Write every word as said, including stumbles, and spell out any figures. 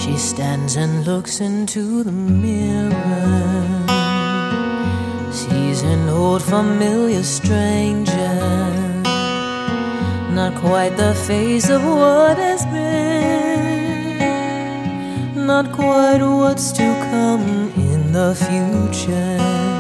She stands and looks into the mirror, sees an old familiar stranger, not quite the face of what has been, not quite what's to come in the future.